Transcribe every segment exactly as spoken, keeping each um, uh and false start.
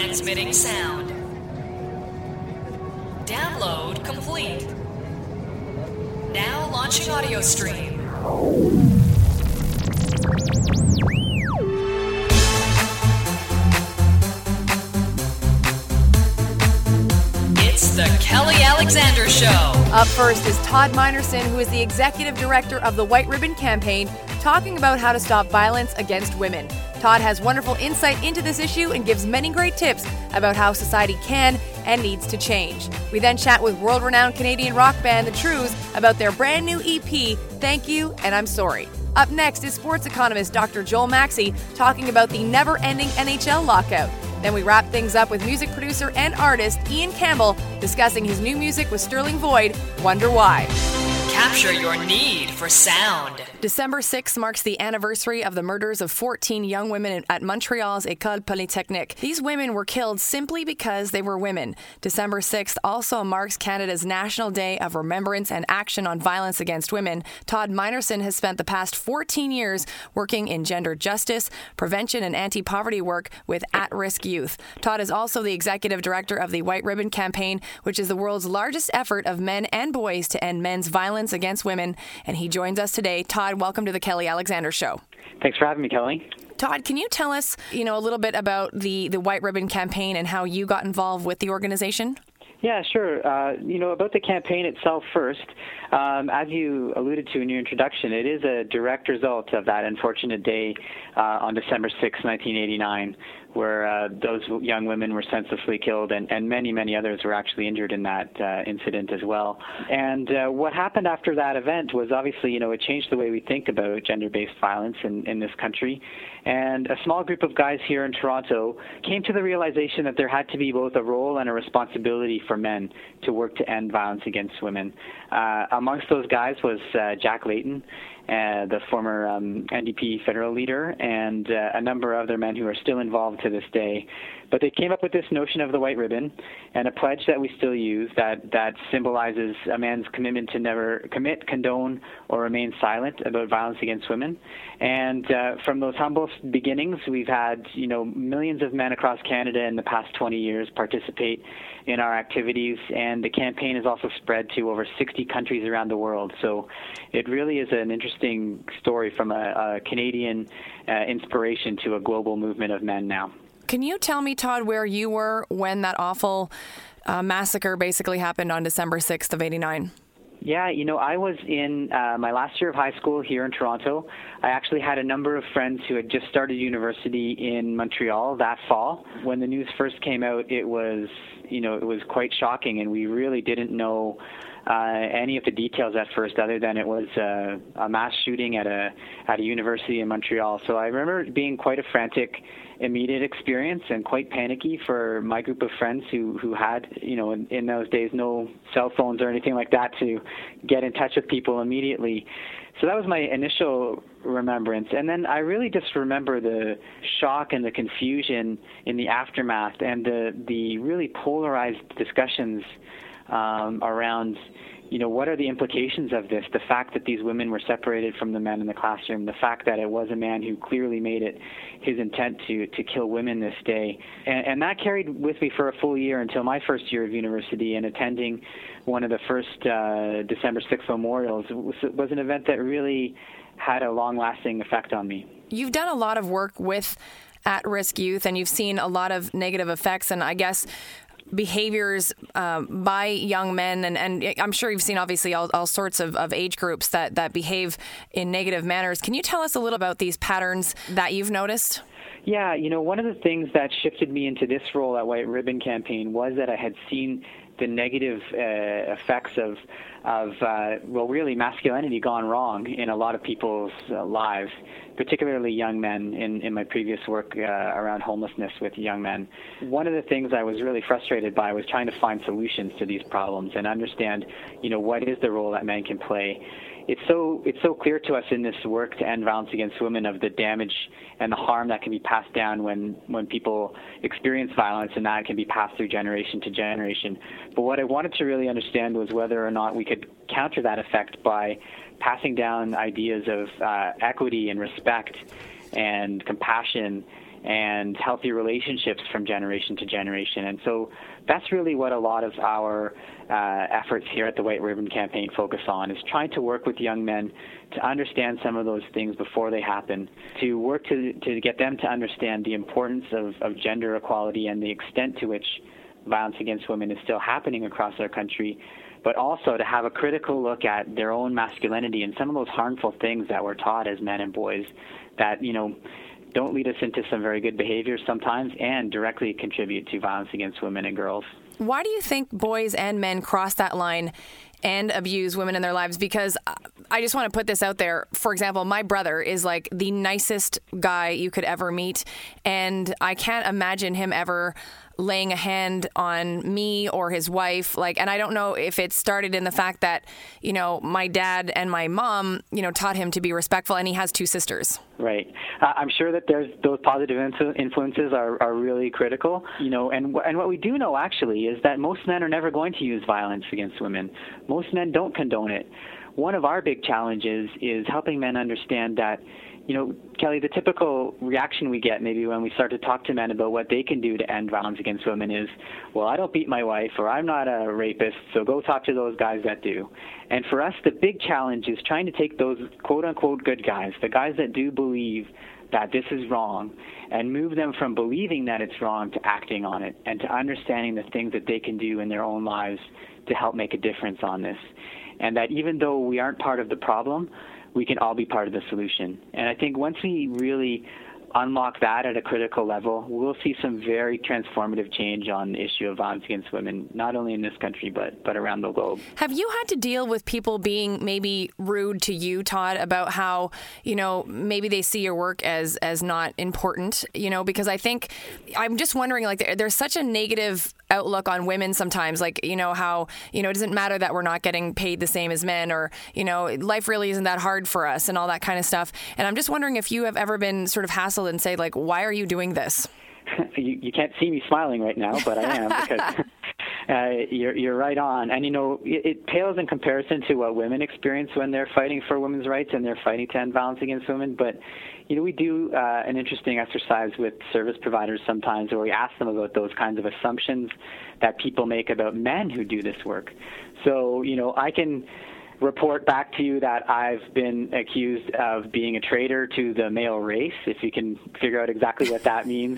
Transmitting sound. Download complete. Now launching audio stream. It's the Kelly Alexander Show. Up first is Todd Minerson, who is the executive director of the White Ribbon Campaign, talking about how to stop violence against women. Todd has wonderful insight into this issue and gives many great tips about how society can and needs to change. We then chat with world-renowned Canadian rock band The Trews about their brand new E P, Thank You and I'm Sorry. Up next is sports economist Doctor Joel Maxey talking about the never-ending N H L lockout. Then we wrap things up with music producer and artist Ian Campbell discussing his new music with Sterling Void, Wonder Why. Capture your need for sound. December sixth marks the anniversary of the murders of fourteen young women at Montreal's École Polytechnique. These women were killed simply because they were women. December sixth also marks Canada's National Day of Remembrance and Action on Violence Against Women. Todd Minerson has spent the past fourteen years working in gender justice, prevention, and anti-poverty work with at-risk youth. Todd is also the executive director of the White Ribbon Campaign, which is the world's largest effort of men and boys to end men's violence against women. And he joins us today. Todd, welcome to the Kelly Alexander Show. Thanks for having me, Kelly. Todd, can you tell us, you know, a little bit about the, the White Ribbon Campaign and how you got involved with the organization? Yeah, sure. Uh, you know, about the campaign itself first, um, as you alluded to in your introduction, it is a direct result of that unfortunate day uh, on December sixth, nineteen eighty-nine, where uh, those young women were senselessly killed, and, and many, many others were actually injured in that uh, incident as well. And uh, what happened after that event was obviously, you know, it changed the way we think about gender-based violence in, in this country. And a small group of guys here in Toronto came to the realization that there had to be both a role and a responsibility for men to work to end violence against women. Uh, amongst those guys was uh, Jack Layton, Uh, the former um, N D P federal leader, and uh, a number of other men who are still involved to this day. But they came up with this notion of the white ribbon and a pledge that we still use that, that symbolizes a man's commitment to never commit, condone, or remain silent about violence against women. And uh, from those humble beginnings, we've had, you know, millions of men across Canada in the past twenty years participate in our activities, and the campaign has also spread to over sixty countries around the world. So it really is an interesting story from a, a Canadian uh, inspiration to a global movement of men now. Can you tell me, Todd, where you were when that awful uh, massacre basically happened on December sixth of eighty-nine? Yeah, you know, I was in uh, my last year of high school here in Toronto. I actually had a number of friends who had just started university in Montreal that fall. When the news first came out, it was, you know, it was quite shocking, and we really didn't know uh, any of the details at first, other than it was uh, a mass shooting at a at a university in Montreal. So I remember it being quite a frantic, immediate experience and quite panicky for my group of friends who, who had, you know, in, in those days, no cell phones or anything like that to get in touch with people immediately. So that was my initial remembrance. And then I really just remember the shock and the confusion in the aftermath and the, the really polarized discussions um, around, you know, what are the implications of this? The fact that these women were separated from the men in the classroom, the fact that it was a man who clearly made it his intent to, to kill women this day. And, and that carried with me for a full year until my first year of university, and attending one of the first uh, December sixth memorials was, was an event that really had a long-lasting effect on me. You've done a lot of work with at-risk youth, and you've seen a lot of negative effects, and I guess behaviors um, by young men, and, and I'm sure you've seen obviously all, all sorts of, of age groups that, that behave in negative manners. Can you tell us a little about these patterns that you've noticed? Yeah, you know, one of the things that shifted me into this role at White Ribbon Campaign was that I had seen the negative uh, effects of, of uh, well, really masculinity gone wrong in a lot of people's uh, lives, particularly young men in, in my previous work uh, around homelessness with young men. One of the things I was really frustrated by was trying to find solutions to these problems and understand, you know, what is the role that men can play. It's so it's so clear to us in this work to end violence against women of the damage and the harm that can be passed down when, when people experience violence, and that can be passed through generation to generation. But what I wanted to really understand was whether or not we could counter that effect by passing down ideas of uh, equity and respect and compassion and healthy relationships from generation to generation. And so that's really what a lot of our uh, efforts here at the White Ribbon Campaign focus on, is trying to work with young men to understand some of those things before they happen, to work to, to get them to understand the importance of, of gender equality and the extent to which violence against women is still happening across our country, but also to have a critical look at their own masculinity and some of those harmful things that we're taught as men and boys that, you know, don't lead us into some very good behaviors sometimes and directly contribute to violence against women and girls. Why do you think boys and men cross that line and abuse women in their lives? Because I just want to put this out there. For example, my brother is like the nicest guy you could ever meet, and I can't imagine him ever laying a hand on me or his wife. Like, and I don't know if it started in the fact that, you know, my dad and my mom, you know, taught him to be respectful, and he has two sisters. Right. Uh, I'm sure that there's those positive influ- influences are, are really critical, you know, and, and what we do know actually is that most men are never going to use violence against women. Most men don't condone it. One of our big challenges is helping men understand that, you know, Kelly, the typical reaction we get maybe when we start to talk to men about what they can do to end violence against women is, well, I don't beat my wife, or I'm not a rapist, so go talk to those guys that do. And for us, the big challenge is trying to take those quote-unquote good guys, the guys that do believe that this is wrong, and move them from believing that it's wrong to acting on it, and to understanding the things that they can do in their own lives to help make a difference on this. And that even though we aren't part of the problem, we can all be part of the solution. And I think once we really unlock that at a critical level, we'll see some very transformative change on the issue of violence against women, not only in this country, but but around the globe. Have you had to deal with people being maybe rude to you, Todd, about how, you know, maybe they see your work as, as not important, you know, because I think, I'm just wondering, like, there, there's such a negative outlook on women sometimes, like, you know, how, you know, it doesn't matter that we're not getting paid the same as men, or, you know, life really isn't that hard for us and all that kind of stuff. And I'm just wondering if you have ever been sort of hassled and say, like, why are you doing this? you, you can't see me smiling right now, but I am, because uh, you're, you're right on. And, you know, it, it pales in comparison to what women experience when they're fighting for women's rights and they're fighting to end violence against women. But, you know, we do uh, an interesting exercise with service providers sometimes where we ask them about those kinds of assumptions that people make about men who do this work. So, you know, I can report back to you that I've been accused of being a traitor to the male race, if you can figure out exactly what that means.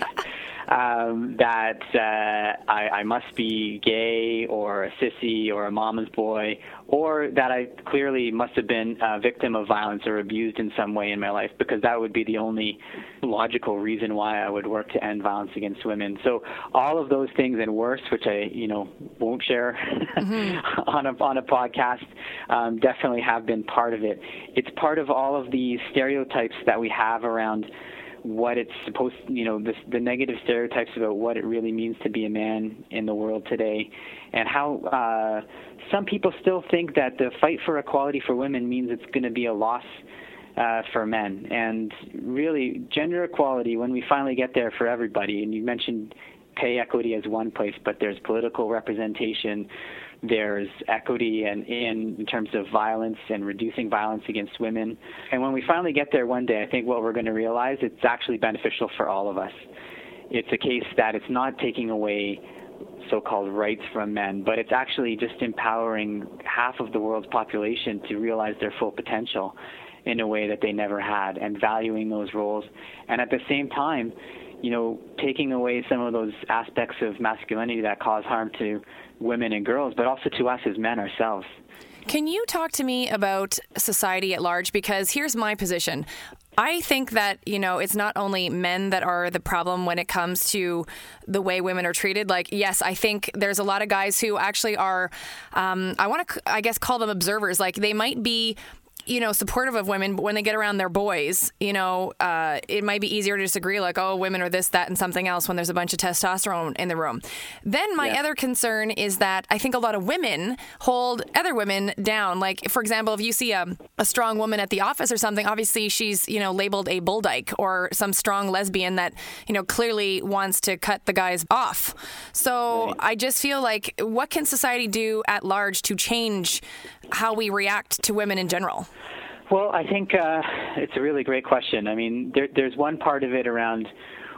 Um, that uh, I, I must be gay or a sissy or a mama's boy, or that I clearly must have been a victim of violence or abused in some way in my life, because that would be the only logical reason why I would work to end violence against women. So all of those things and worse, which I, you know, won't share mm-hmm. on a on a podcast, um, definitely have been part of it. It's part of all of the stereotypes that we have around what it's supposed, you know, this, the negative stereotypes about what it really means to be a man in the world today, and how uh, some people still think that the fight for equality for women means it's going to be a loss uh, for men. And really, gender equality, when we finally get there for everybody, and you mentioned pay equity as one place, but there's political representation, there's equity and in, in terms of violence and reducing violence against women. And when we finally get there one day, I think what we're going to realize, it's actually beneficial for all of us. It's a case that it's not taking away so-called rights from men, but it's actually just empowering half of the world's population to realize their full potential in a way that they never had, and valuing those roles. And at the same time, you know, taking away some of those aspects of masculinity that cause harm to women and girls, but also to us as men ourselves. Can you talk to me about society at large? Because here's my position. I think that, you know, it's not only men that are the problem when it comes to the way women are treated. Like, yes, I think there's a lot of guys who actually are, um, I want to, I guess, call them observers. Like, they might be, you know, supportive of women, but when they get around their boys, you know, uh, it might be easier to disagree, like, oh, women are this, that, and something else when there's a bunch of testosterone in the room. Then my yeah. other concern is that I think a lot of women hold other women down. Like, for example, if you see a, a strong woman at the office or something, obviously she's, you know, labeled a bull dyke, or some strong lesbian that, you know, clearly wants to cut the guys off. So right. I just feel like, what can society do at large to change how we react to women in general? Well, I think uh, it's a really great question. I mean, there, there's one part of it around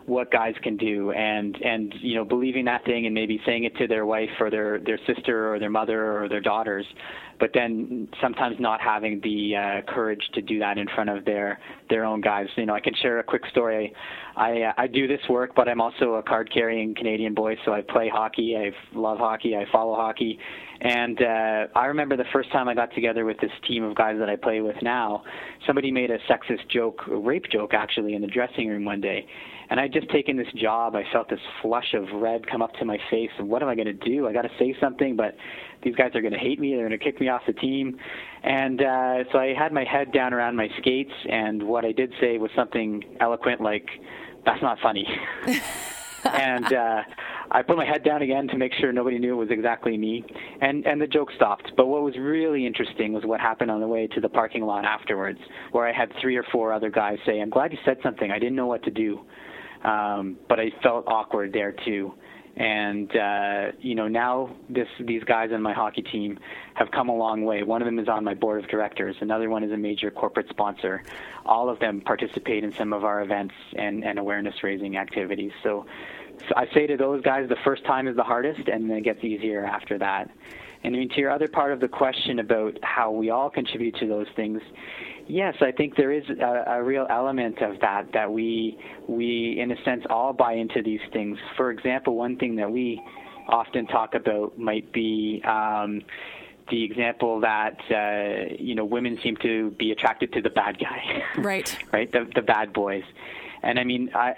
what guys can do, and and you know, believing that thing and maybe saying it to their wife or their their sister or their mother or their daughters, but then sometimes not having the uh, courage to do that in front of their their own guys. You know, I can share a quick story. I uh, I do this work, but I'm also a card-carrying Canadian boy, so I play hockey. I love hockey. I follow hockey. And uh, I remember the first time I got together with this team of guys that I play with now, somebody made a sexist joke, a rape joke actually, in the dressing room one day. And I'd just taken this job. I felt this flush of red come up to my face. And what am I going to do? I got to say something, but these guys are going to hate me. They're going to kick me off the team. And uh, so I had my head down around my skates, and what I did say was something eloquent like, "That's not funny." And uh, I put my head down again to make sure nobody knew it was exactly me, and, and the joke stopped. But what was really interesting was what happened on the way to the parking lot afterwards, where I had three or four other guys say, "I'm glad you said something. I didn't know what to do." Um, but I felt awkward there too. And, uh, you know, now this, these guys on my hockey team have come a long way. One of them is on my board of directors. Another one is a major corporate sponsor. All of them participate in some of our events and, and awareness-raising activities. So, so I say to those guys, the first time is the hardest, and then it gets easier after that. And I mean, to your other part of the question about how we all contribute to those things, yes, I think there is a, a real element of that, that we, we, in a sense, all buy into these things. For example, one thing that we often talk about might be um, the example that, uh, you know, women seem to be attracted to the bad guy. Right. Right, the, the bad boys. And I mean, I,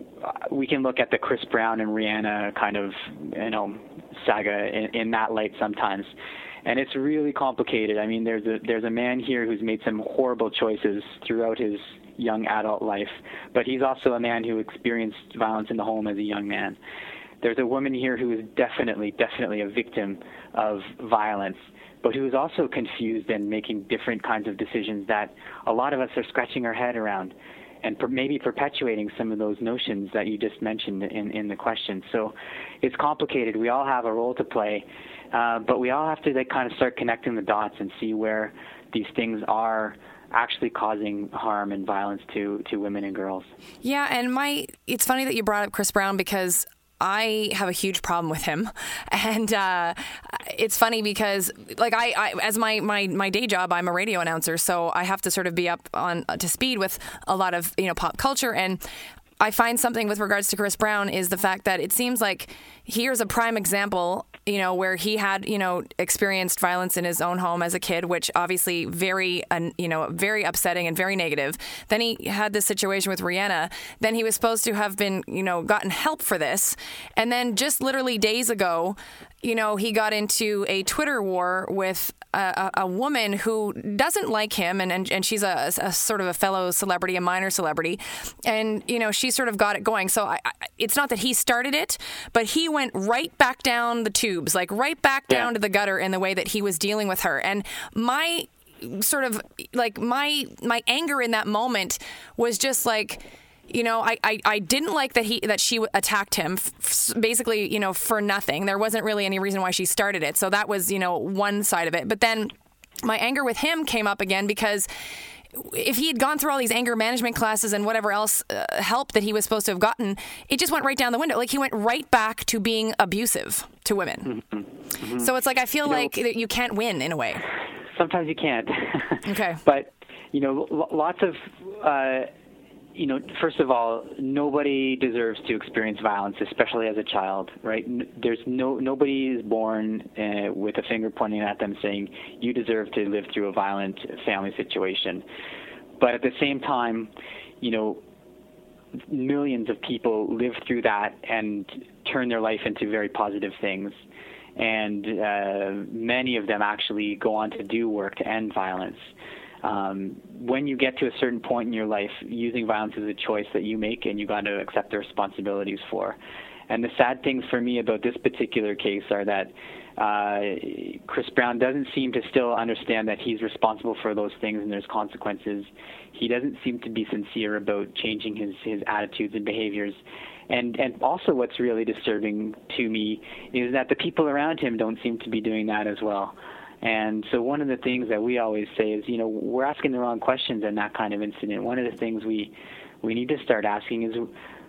we can look at the Chris Brown and Rihanna kind of, you know, saga in, in that light sometimes. And it's really complicated. I mean, there's a there's a man here who's made some horrible choices throughout his young adult life, but he's also a man who experienced violence in the home as a young man. There's a woman here who is definitely, definitely a victim of violence, but who is also confused and making different kinds of decisions that a lot of us are scratching our head around, and per, maybe perpetuating some of those notions that you just mentioned in, in the question. So it's complicated. We all have a role to play. Uh, but we all have to like, kind of start connecting the dots and see where these things are actually causing harm and violence to, to women and girls. Yeah, and my it's funny that you brought up Chris Brown, because I have a huge problem with him. And uh, it's funny because, like, I, I as my, my, my day job, I'm a radio announcer, so I have to sort of be up on to speed with a lot of, you know, pop culture. And I find something with regards to Chris Brown is the fact that it seems like here's a prime example, you know, where he had, you know, experienced violence in his own home as a kid, which obviously very, uh, you know, very upsetting and very negative. Then he had this situation with Rihanna. Then he was supposed to have been, you know, gotten help for this. And then just literally days ago, you know, he got into a Twitter war with a, a, a woman who doesn't like him, and, and, and she's a, a sort of a fellow celebrity, a minor celebrity. And, you know, she sort of got it going. So I, I, it's not that he started it, but he went right back down the tubes, like right back yeah. down to the gutter in the way that he was dealing with her. And my sort of like my my anger in that moment was just like, you know, I, I, I didn't like that he that she attacked him, f- basically, you know, for nothing. There wasn't really any reason why she started it. So that was, you know, one side of it. But then my anger with him came up again because if he had gone through all these anger management classes and whatever else uh, help that he was supposed to have gotten, it just went right down the window. Like he went right back to being abusive to women. Mm-hmm. Mm-hmm. So it's like I feel you like know, you can't win in a way. Sometimes you can't. Okay. But, you know, l- lots of... Uh, You know, first of all, nobody deserves to experience violence, especially as a child, right? There's no nobody is born uh, with a finger pointing at them saying you deserve to live through a violent family situation. But at the same time, you know, millions of people live through that and turn their life into very positive things. And uh, many of them actually go on to do work to end violence. Um, when you get to a certain point in your life, using violence is a choice that you make and you got to accept the responsibilities for. And the sad things for me about this particular case are that uh, Chris Brown doesn't seem to still understand that he's responsible for those things and there's consequences. He doesn't seem to be sincere about changing his, his attitudes and behaviors. And and also what's really disturbing to me is that the people around him don't seem to be doing that as well. And so one of the things that we always say is, you know, we're asking the wrong questions in that kind of incident. One of the things we we need to start asking is,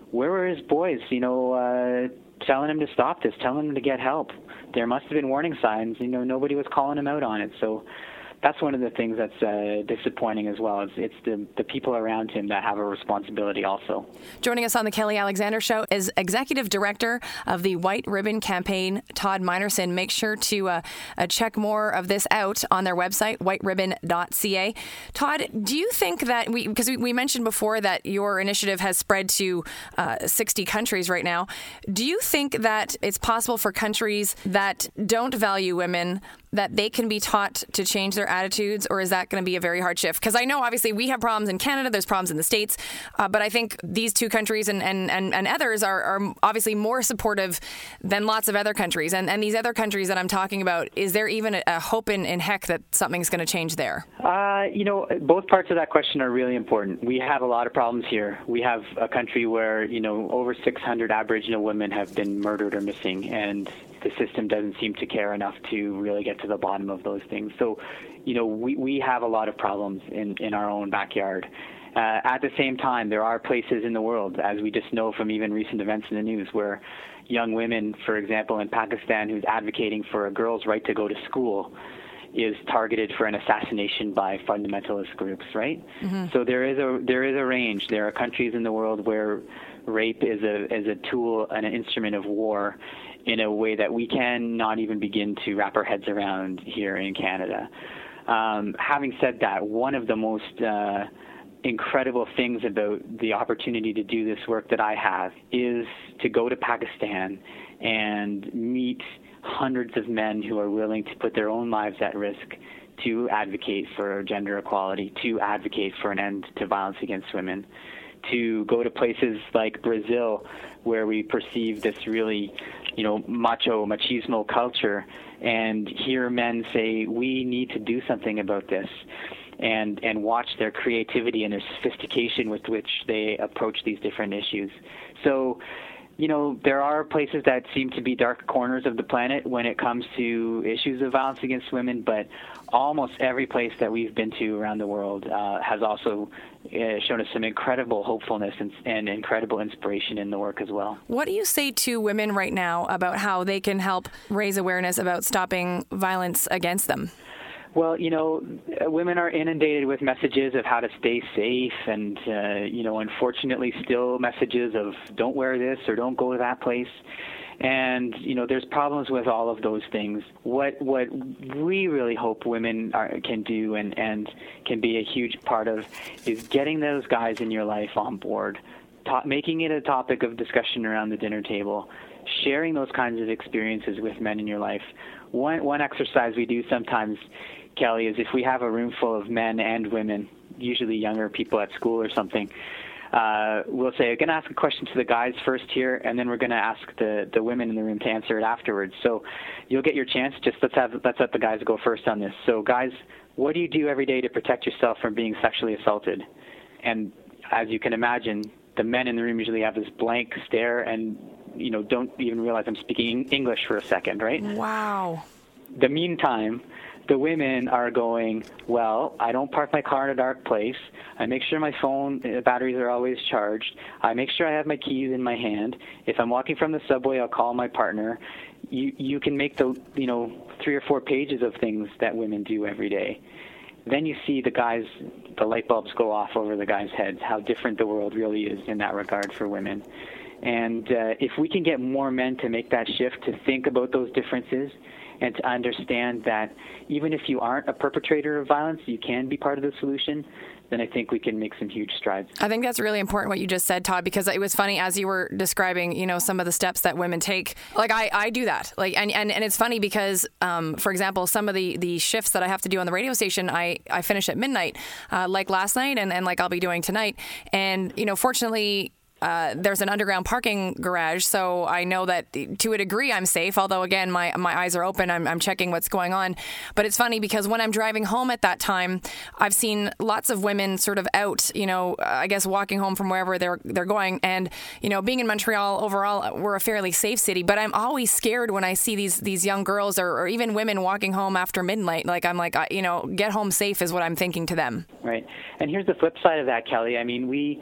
where were his boys, you know, uh, telling him to stop this, telling him to get help? There must have been warning signs. You know, nobody was calling him out on it. So that's one of the things that's uh, disappointing as well. It's, it's the, the people around him that have a responsibility also. Joining us on the Kelly Alexander Show is Executive Director of the White Ribbon Campaign, Todd Minerson. Make sure to uh, uh, check more of this out on their website, white ribbon dot c a. Todd, do you think that, we because we, we mentioned before that your initiative has spread to uh, sixty countries right now, do you think that it's possible for countries that don't value women that they can be taught to change their attitudes, or is that going to be a very hard shift? Because I know obviously we have problems in Canada, there's problems in the States, uh, but I think these two countries and, and, and, and others are, are obviously more supportive than lots of other countries. And, and these other countries that I'm talking about, is there even a, a hope in, in heck that something's going to change there? Uh, you know, both parts of that question are really important. We have a lot of problems here. We have a country where, you know, over six hundred Aboriginal women have been murdered or missing, and the system doesn't seem to care enough to really get to the bottom of those things. So, you know, we, we have a lot of problems in, in our own backyard. Uh, at the same time, there are places in the world, as we just know from even recent events in the news, where young women, for example, in Pakistan, who's advocating for a girl's right to go to school, is targeted for an assassination by fundamentalist groups, right? Mm-hmm. So there is a there is a range. There are countries in the world where rape is a is a tool and an instrument of war in a way that we can not even begin to wrap our heads around here in Canada. Um, having said that, one of the most uh, incredible things about the opportunity to do this work that I have is to go to Pakistan and meet hundreds of men who are willing to put their own lives at risk to advocate for gender equality, to advocate for an end to violence against women, to go to places like Brazil, where we perceive this really, you know, macho, machismo culture, and hear men say, we need to do something about this, and and watch their creativity and their sophistication with which they approach these different issues. So, you know, there are places that seem to be dark corners of the planet when it comes to issues of violence against women, but almost every place that we've been to around the world uh, has also uh, shown us some incredible hopefulness and, and incredible inspiration in the work as well. What do you say to women right now about how they can help raise awareness about stopping violence against them? Well, you know, women are inundated with messages of how to stay safe and, uh, you know, unfortunately still messages of don't wear this or don't go to that place. And, you know, there's problems with all of those things. What what we really hope women are, can do and, and can be a huge part of is getting those guys in your life on board, ta- making it a topic of discussion around the dinner table, sharing those kinds of experiences with men in your life. One, one exercise we do sometimes, Kelly, is if we have a room full of men and women, usually younger people at school or something, uh, we'll say, we're going to ask a question to the guys first here, and then we're going to ask the, the women in the room to answer it afterwards. So you'll get your chance. Just let's have let's let the guys go first on this. So guys, what do you do every day to protect yourself from being sexually assaulted? And as you can imagine, the men in the room usually have this blank stare and, you know, don't even realize I'm speaking English for a second, right? Wow. The meantime, the women are going, well, I don't park my car in a dark place. I make sure my phone batteries are always charged. I make sure I have my keys in my hand. If I'm walking from the subway, I'll call my partner. You you can make the, you know, three or four pages of things that women do every day. Then you see the guys, the light bulbs go off over the guys' heads, how different the world really is in that regard for women. And uh, if we can get more men to make that shift, to think about those differences, and to understand that even if you aren't a perpetrator of violence, you can be part of the solution, then I think we can make some huge strides. I think that's really important what you just said, Todd, because it was funny as you were describing, you know, some of the steps that women take. Like I, I do that. Like, and, and, and it's funny because, um, for example, some of the, the shifts that I have to do on the radio station, I, I finish at midnight, uh, like last night and, and like I'll be doing tonight. And, you know, fortunately, Uh, there's an underground parking garage, so I know that to a degree I'm safe, although again my my eyes are open, I'm, I'm checking what's going on. But it's funny because when I'm driving home at that time, I've seen lots of women sort of out, you know, I guess walking home from wherever they're they're going. And, you know, being in Montreal overall, we're a fairly safe city, but I'm always scared when I see these these young girls or, or even women walking home after midnight. Like I'm like, you know, get home safe is what I'm thinking to them. Right. And here's the flip side of that, Kelly. I mean, we...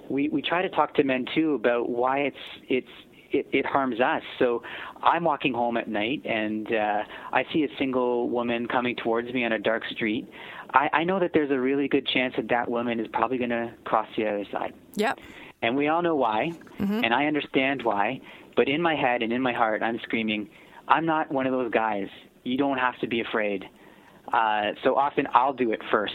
we, we try to talk to men too about why it's it's it, it harms us. So I'm walking home at night and uh, I see a single woman coming towards me on a dark street. I, I know that there's a really good chance that that woman is probably going to cross the other side. Yep. And we all know why, mm-hmm. and I understand why. But in my head and in my heart, I'm screaming, I'm not one of those guys. You don't have to be afraid. Uh, so often I'll do it first.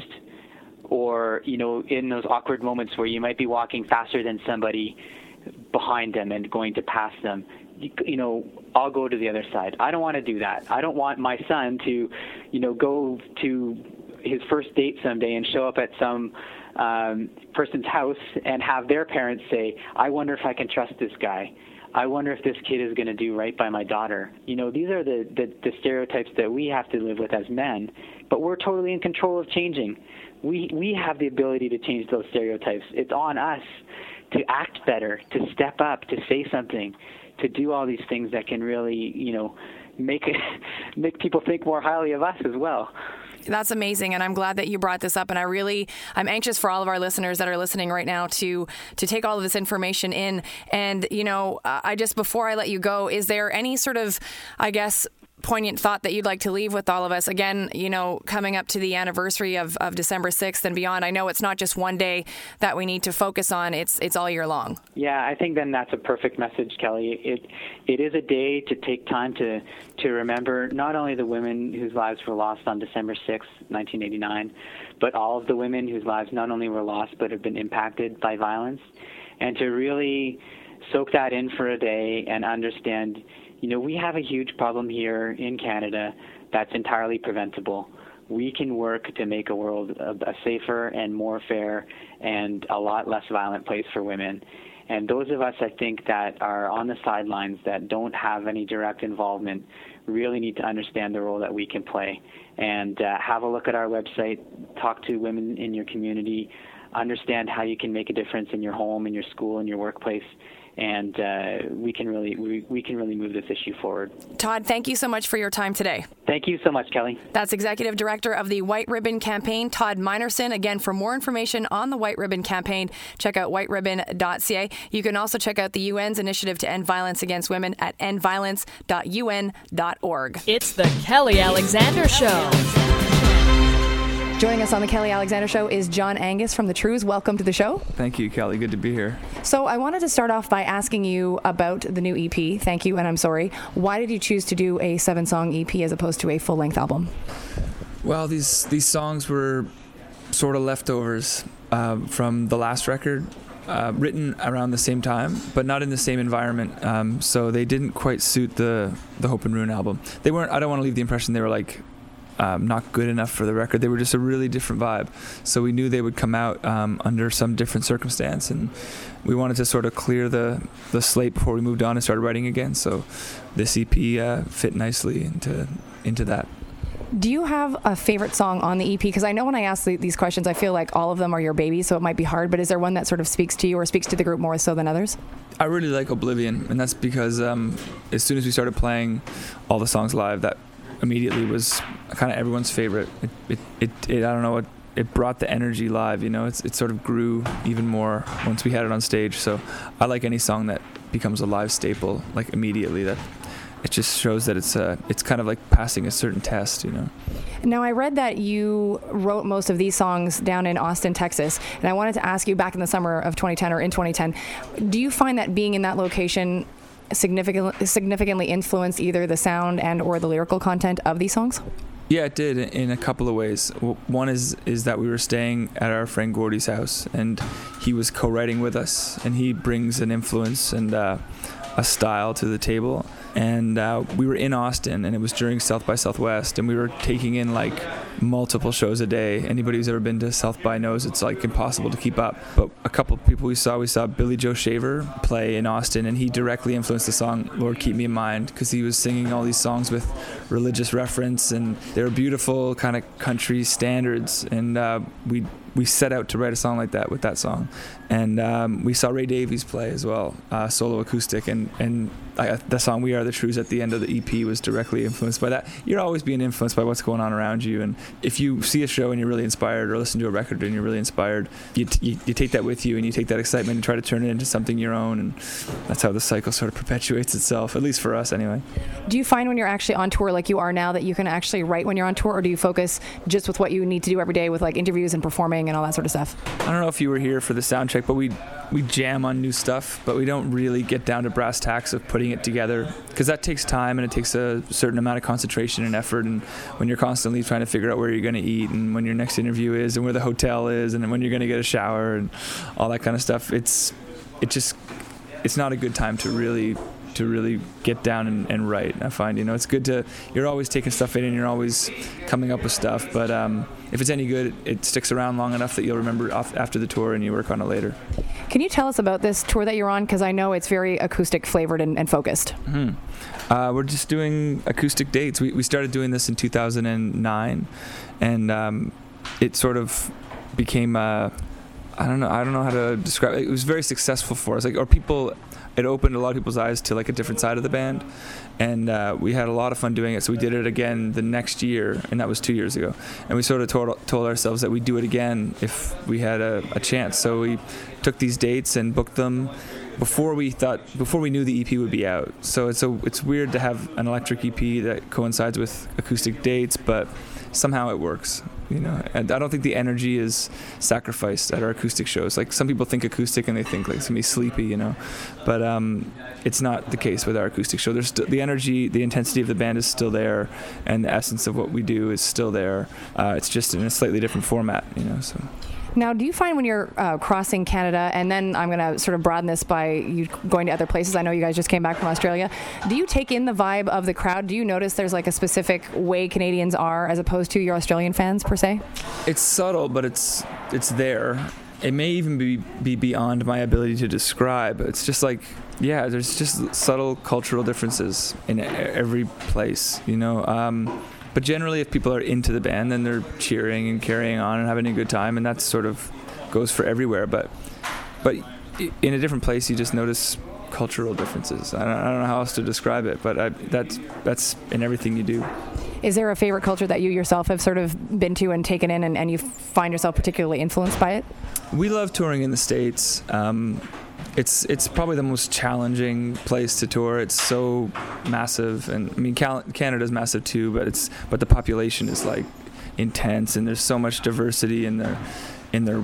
Or, you know, in those awkward moments where you might be walking faster than somebody behind them and going to pass them, you, you know, I'll go to the other side. I don't want to do that. I don't want my son to, you know, go to his first date someday and show up at some um, person's house and have their parents say, I wonder if I can trust this guy. I wonder if this kid is going to do right by my daughter. You know, these are the, the, the stereotypes that we have to live with as men, but we're totally in control of changing. We we have the ability to change those stereotypes. It's on us to act better, to step up, to say something, to do all these things that can really, you know, make make people think more highly of us as well. That's amazing, and I'm glad that you brought this up. And I really, I'm anxious for all of our listeners that are listening right now to to take all of this information in. And you know, I just before I let you go, is there any sort of, I guess, poignant thought that you'd like to leave with all of us? Again, you know, coming up to the anniversary of, of December sixth and beyond, I know it's not just one day that we need to focus on, it's it's all year long. Yeah, I think then that's a perfect message, Kelly. It it is a day to take time to, to remember not only the women whose lives were lost on December sixth, nineteen eighty-nine, but all of the women whose lives not only were lost but have been impacted by violence, and to really soak that in for a day and understand, you know, we have a huge problem here in Canada that's entirely preventable. We can work to make a world a, a safer and more fair and a lot less violent place for women. And those of us, I think, that are on the sidelines, that don't have any direct involvement, really need to understand the role that we can play. And uh, have a look at our website, talk to women in your community, understand how you can make a difference in your home, in your school, in your workplace. And uh, we can really we, we can really move this issue forward. Todd, thank you so much for your time today. Thank you so much, Kelly. That's Executive Director of the White Ribbon Campaign, Todd Minerson. Again, for more information on the White Ribbon Campaign, check out white ribbon dot c a. You can also check out the U N's initiative to end violence against women at end violence dot u n dot org. It's the Kelly Alexander Show. Joining us on the Kelly Alexander Show is John Angus from The Trews. Welcome to the show. Thank you, Kelly. Good to be here. So I wanted to start off by asking you about the new E P. Thank you, and I'm sorry. Why did you choose to do a seven-song E P as opposed to a full-length album? Well, these these songs were sort of leftovers uh, from the last record, uh, written around the same time, but not in the same environment. Um, so they didn't quite suit the the Hope and Ruin album. They weren't. I don't want to leave the impression they were like Um, not good enough for the record. They were just a really different vibe. So we knew they would come out um, under some different circumstance, and we wanted to sort of clear the, the slate before we moved on and started writing again. So this E P uh, fit nicely into into that. Do you have a favorite song on the E P? Because I know when I ask the, these questions, I feel like all of them are your babies, so it might be hard, but is there one that sort of speaks to you or speaks to the group more so than others? I really like Oblivion, and that's because um, as soon as we started playing all the songs live, that immediately was kind of everyone's favorite. It, it, it, it I don't know, it, it brought the energy live, you know, it's, it sort of grew even more once we had it on stage. So I like any song that becomes a live staple, like immediately. That it just shows that it's a, it's kind of like passing a certain test, you know. Now, I read that you wrote most of these songs down in Austin, Texas, and I wanted to ask you, back in the summer of twenty ten or in twenty ten, do you find that being in that location significantly significantly influenced either the sound and or the lyrical content of these songs? Yeah, it did in a couple of ways. One is is that we were staying at our friend Gordy's house, and he was co-writing with us, and he brings an influence and uh, a style to the table. And uh, we were in Austin, and it was during South by Southwest, and we were taking in like multiple shows a day. Anybody who's ever been to South by knows it's like impossible to keep up. But a couple of people we saw, we saw Billy Joe Shaver play in Austin, and he directly influenced the song Lord Keep Me in Mind, because he was singing all these songs with religious reference, and they were beautiful kind of country standards. And uh, we we set out to write a song like that with that song. And um, we saw Ray Davies play as well, uh, solo acoustic, and, and I, the song "We Are the Trues" at the end of the E P was directly influenced by that. You're always being influenced by what's going on around you, and if you see a show and you're really inspired, or listen to a record and you're really inspired, you, t- you, you take that with you, and you take that excitement and try to turn it into something your own, and that's how the cycle sort of perpetuates itself, at least for us anyway. Do you find when you're actually on tour like you are now that you can actually write when you're on tour, or do you focus just with what you need to do every day with like interviews and performing and all that sort of stuff? I don't know if you were here for the sound check, but we we jam on new stuff, but we don't really get down to brass tacks of putting it together, because that takes time and it takes a certain amount of concentration and effort, and when you're constantly trying to figure out where you're going to eat and when your next interview is and where the hotel is and when you're going to get a shower and all that kind of stuff, it's it just it's not a good time to really to really get down and, and write. I find, you know, it's good to, you're always taking stuff in and you're always coming up with stuff, but um, if it's any good, it, it sticks around long enough that you'll remember off after the tour and you work on it later. Can you tell us about this tour that you're on? Because I know it's very acoustic flavored and, and focused. Mm-hmm. Uh, we're just doing acoustic dates. We, we started doing this in two thousand nine, and um, it sort of became, uh, I don't know, I don't know how to describe it. It was very successful for us. Like, or people, it opened a lot of people's eyes to like a different side of the band, and uh, we had a lot of fun doing it. So we did it again the next year, and that was two years ago. And we sort of told, told ourselves that we'd do it again if we had a, a chance. So we took these dates and booked them before we thought, before we knew the E P would be out. So it's a, it's weird to have an electric E P that coincides with acoustic dates, but somehow it works, you know. And I don't think the energy is sacrificed at our acoustic shows. Like, some people think acoustic and they think like it's gonna be sleepy, you know, but um, it's not the case with our acoustic show. There's st- the energy, the intensity of the band is still there, and the essence of what we do is still there. Uh, it's just in a slightly different format, you know. So. Now, do you find when you're uh, crossing Canada, and then I'm going to sort of broaden this by you going to other places, I know you guys just came back from Australia, do you take in the vibe of the crowd? Do you notice there's like a specific way Canadians are as opposed to your Australian fans, per se? It's subtle, but it's it's there. It may even be, be beyond my ability to describe. It's just like, yeah, there's just subtle cultural differences in every place, you know. Um, But generally, if people are into the band, then they're cheering and carrying on and having a good time, and that sort of goes for everywhere. But but in a different place, you just notice cultural differences. I don't, I don't know how else to describe it, but I, that's that's in everything you do. Is there a favorite culture that you yourself have sort of been to and taken in, and, and you find yourself particularly influenced by it? We love touring in the States. Um, It's it's probably the most challenging place to tour. It's so massive, and I mean Cal- Canada's massive too, but it's but the population is like intense, and there's so much diversity in their in their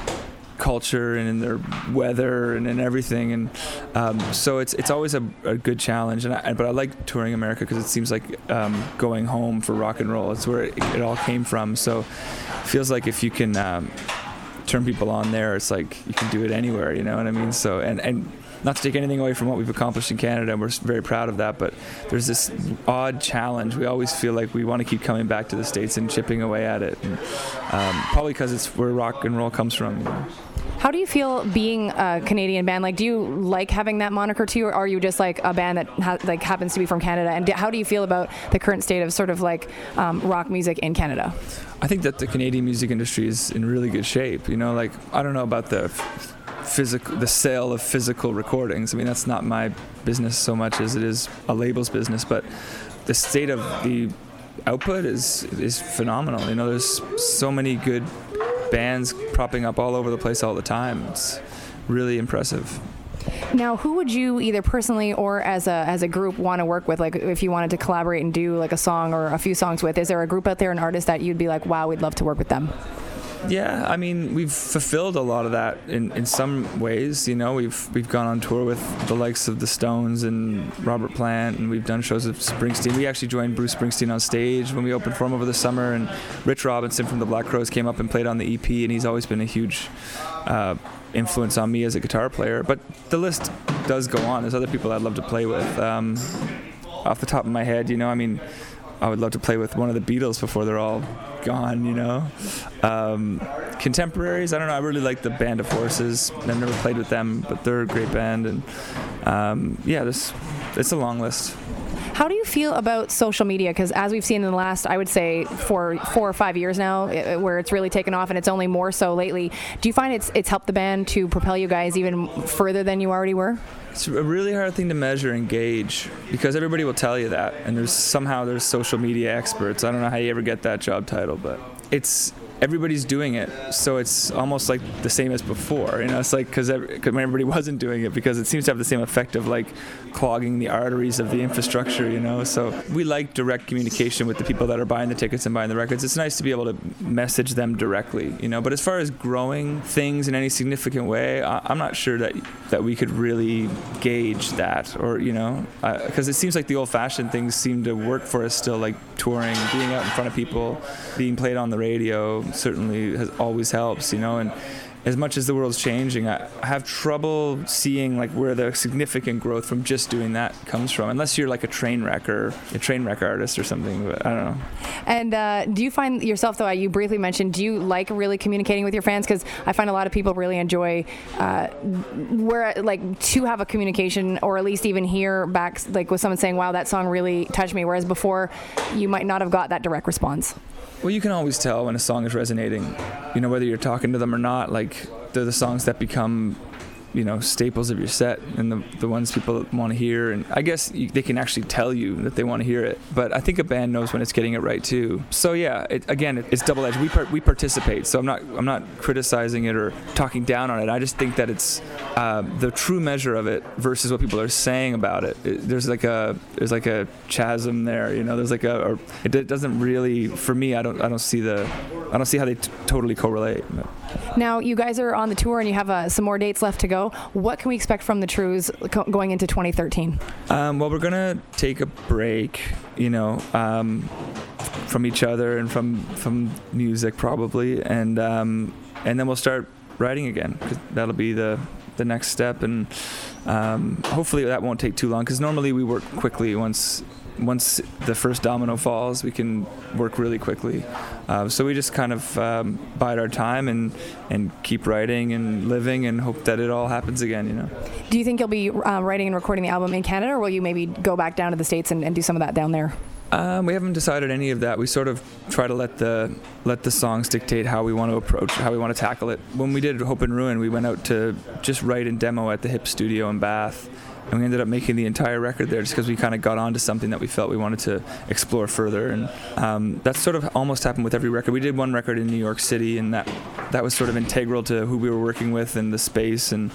culture and in their weather and in everything, and um, so it's it's always a, a good challenge. And I, but I like touring America because it seems like um, going home for rock and roll. It's where it, it all came from. So it feels like if you can. Um, turn people on there, it's like you can do it anywhere, you know what I mean? So and and not to take anything away from what we've accomplished in Canada, and we're very proud of that, but there's this odd challenge. We always feel like we want to keep coming back to the States and chipping away at it, and um, probably because it's where rock and roll comes from, you know? How do you feel being a Canadian band? Like, do you like having that moniker too, or are you just like a band that ha- like happens to be from Canada? And how do you feel about the current state of sort of like um, rock music in Canada? I think that the Canadian music industry is in really good shape. You know, like, I don't know about the f- physical, the sale of physical recordings. I mean, that's not my business so much as it is a label's business. But the state of the output is is phenomenal. You know, there's so many good bands propping up all over the place all the time. It's really impressive. Now, who would you either personally or as a as a group want to work with? Like, if you wanted to collaborate and do like a song or a few songs with, is there a group out there, an artist that you'd be like, wow, we'd love to work with them? Yeah, I mean, we've fulfilled a lot of that in, in some ways. You know, we've we've gone on tour with the likes of the Stones and Robert Plant, and we've done shows with Springsteen. We actually joined Bruce Springsteen on stage when we opened for him over the summer, and Rich Robinson from the Black Crowes came up and played on the E P, and he's always been a huge uh, influence on me as a guitar player. But the list does go on. There's other people I'd love to play with. Um, off the top of my head, you know, I mean, I would love to play with one of the Beatles before they're all gone, you know. Um, contemporaries, I don't know, I really like the Band of Horses. I've never played with them, but they're a great band. And um, yeah, this it's a long list. How do you feel about social media? Because as we've seen in the last, I would say, for four or five years now, it, where it's really taken off, and it's only more so lately, do you find it's it's helped the band to propel you guys even further than you already were? It's a really hard thing to measure and gauge because everybody will tell you that, and there's somehow there's social media experts. I don't know how you ever get that job title, but it's everybody's doing it, so it's almost like the same as before. You know, it's like because every, when everybody wasn't doing it, because it seems to have the same effect of like clogging the arteries of the infrastructure. You know, so we like direct communication with the people that are buying the tickets and buying the records. It's nice to be able to message them directly. You know, but as far as growing things in any significant way, I, I'm not sure that that we could really gauge that, or you know, because uh, it seems like the old-fashioned things seem to work for us still, like touring, being out in front of people, being played on the radio. Certainly has always helps, you know, and as much as the world's changing, I, I have trouble seeing like where the significant growth from just doing that comes from, unless you're like a train wreck or a train wreck artist or something. But I don't know. And uh, do you find yourself, though, you briefly mentioned, do you like really communicating with your fans? Because I find a lot of people really enjoy uh, where like to have a communication, or at least even hear back like with someone saying, "Wow, that song really touched me," whereas before you might not have got that direct response. Well, you can always tell when a song is resonating, you know, whether you're talking to them or not. Like, they're the songs that become, you know, staples of your set, and the the ones people want to hear. And I guess you, they can actually tell you that they want to hear it. But I think a band knows when it's getting it right too. So yeah, it, again, it, it's double-edged. We par- we participate, so I'm not I'm not criticizing it or talking down on it. I just think that it's uh, the true measure of it versus what people are saying about it. it. There's like a there's like a chasm there, you know. There's like a or it, it doesn't really, for me. I don't I don't see the I don't see how they t- totally correlate. But. Now, you guys are on the tour and you have uh, some more dates left to go. What can we expect from the Trews co- going into twenty thirteen? Um, well, we're going to take a break, you know, um, from each other and from, from music probably. And um, and then we'll start writing again. 'Cause that'll be the, the next step. And um, hopefully that won't take too long, because normally we work quickly once... Once the first domino falls, we can work really quickly. Uh, so we just kind of um, bide our time and, and keep writing and living and hope that it all happens again, you know. Do you think you'll be uh, writing and recording the album in Canada, or will you maybe go back down to the States and, and do some of that down there? Um, we haven't decided any of that. We sort of try to let the let the songs dictate how we want to approach, how we want to tackle it. When we did Hope and Ruin, we went out to just write and demo at the Hip Studio in Bath. And we ended up making the entire record there just because we kind of got onto something that we felt we wanted to explore further. And um, that sort of almost happened with every record. We did one record in New York City, and that that was sort of integral to who we were working with and the space. And